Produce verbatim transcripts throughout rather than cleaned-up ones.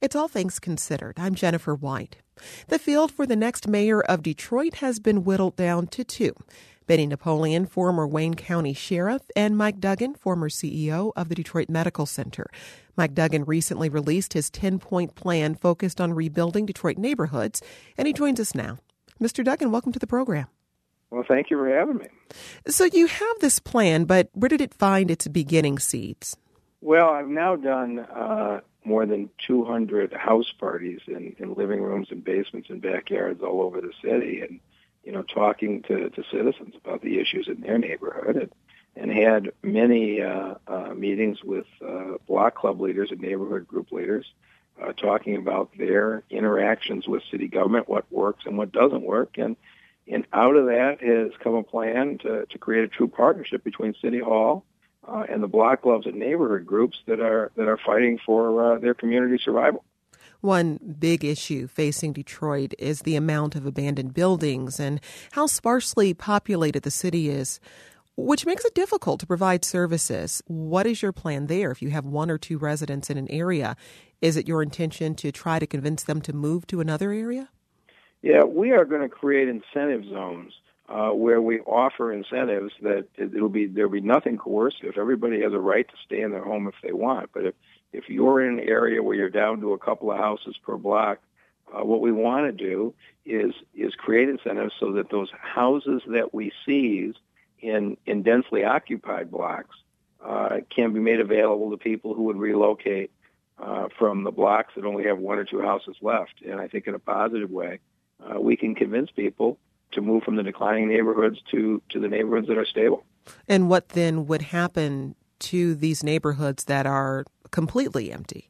It's All Things Considered. I'm Jennifer White. The field for the next mayor of Detroit has been whittled down to two. Benny Napoleon, former Wayne County Sheriff, and Mike Duggan, former C E O of the Detroit Medical Center. Mike Duggan recently released his ten-point plan focused on rebuilding Detroit neighborhoods, and he joins us now. Mister Duggan, welcome to the program. Well, thank you for having me. So you have this plan, but where did it find its beginning seeds? Well, I've now done uh, more than two hundred house parties in, in living rooms and basements and backyards all over the city, and you know, talking to, to citizens about the issues in their neighborhood, and, and had many uh, uh, meetings with uh, block club leaders and neighborhood group leaders, uh, talking about their interactions with city government, what works and what doesn't work, and and out of that has come a plan to, to create a true partnership between City Hall Uh, and the block clubs and neighborhood groups that are that are fighting for uh, their community survival. One big issue facing Detroit is the amount of abandoned buildings and how sparsely populated the city is, which makes it difficult to provide services. What is your plan there if you have one or two residents in an area? Is it your intention to try to convince them to move to another area? Yeah, we are going to create incentive zones Uh, where we offer incentives that it'll be there'll be nothing coercive. Everybody has a right to stay in their home if they want. But if, if you're in an area where you're down to a couple of houses per block, uh, what we want to do is is create incentives so that those houses that we seize in, in densely occupied blocks uh, can be made available to people who would relocate uh, from the blocks that only have one or two houses left. And I think in a positive way, uh, we can convince people to move from the declining neighborhoods to, to the neighborhoods that are stable. And what then would happen to these neighborhoods that are completely empty?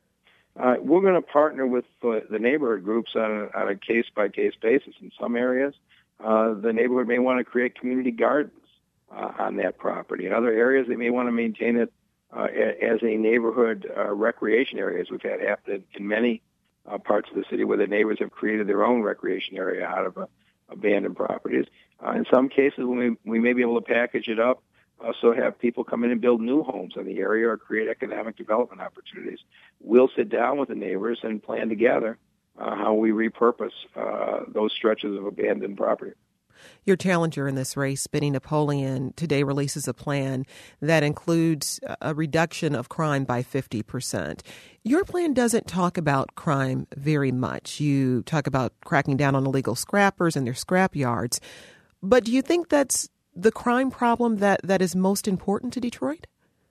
Uh, we're going to partner with uh, the neighborhood groups on a, on a case-by-case basis. In some areas, uh, the neighborhood may want to create community gardens uh, on that property. In other areas, they may want to maintain it uh, as a neighborhood uh, recreation area, as we've had happen in many uh, parts of the city where the neighbors have created their own recreation area out of a abandoned properties. Uh, in some cases, we may, we may be able to package it up, uh, so have people come in and build new homes in the area or create economic development opportunities. We'll sit down with the neighbors and plan together uh, how we repurpose uh, those stretches of abandoned property. Your challenger in this race, Benny Napoleon, today releases a plan that includes a reduction of crime by fifty percent. Your plan doesn't talk about crime very much. You talk about cracking down on illegal scrappers and their scrap yards. But do you think that's the crime problem that, that is most important to Detroit?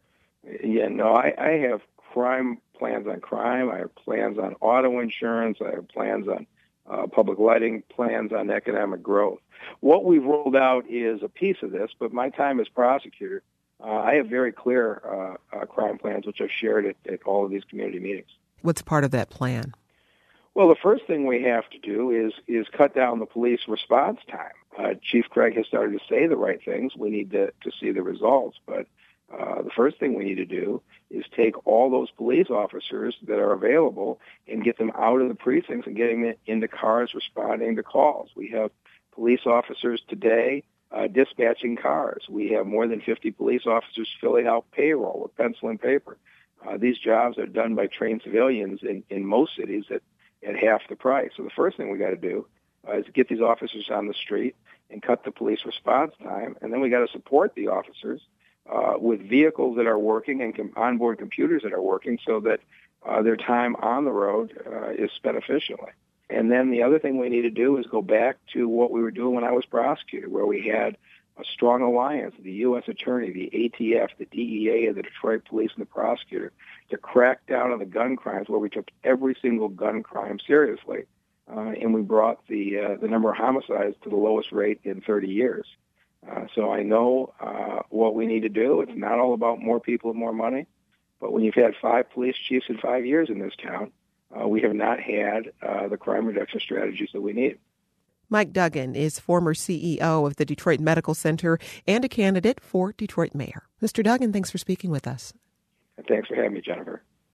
Yeah, no, I, I have crime plans on crime. I have plans on auto insurance. I have plans on uh, public lighting, plans on economic growth. What we've rolled out is a piece of this, but my time as prosecutor, uh, I have very clear uh, uh, crime plans, which I've shared at, at all of these community meetings. What's part of that plan? Well, the first thing we have to do is is cut down the police response time. Uh, Chief Craig has started to say the right things. We need to, to see the results, but uh, the first thing we need to do is take all those police officers that are available and get them out of the precincts and getting them into cars responding to calls. We have police officers today uh, dispatching cars. We have more than fifty police officers filling out payroll with pencil and paper. Uh, these jobs are done by trained civilians in, in most cities at, at half the price. So the first thing we got to do uh, is get these officers on the street and cut the police response time. And then we got to support the officers uh, with vehicles that are working and com- onboard computers that are working so that uh, their time on the road uh, is spent efficiently. And then the other thing we need to do is go back to what we were doing when I was prosecutor, where we had a strong alliance, the U S Attorney, the A T F, the D E A, and the Detroit Police and the prosecutor, to crack down on the gun crimes, where we took every single gun crime seriously. Uh, and we brought the uh, the number of homicides to the lowest rate in thirty years. Uh, so I know uh, what we need to do. It's not all about more people and more money. But when you've had five police chiefs in five years in this town, Uh, we have not had uh, the crime reduction strategies that we need. Mike Duggan is former C E O of the Detroit Medical Center and a candidate for Detroit mayor. Mister Duggan, thanks for speaking with us. And thanks for having me, Jennifer.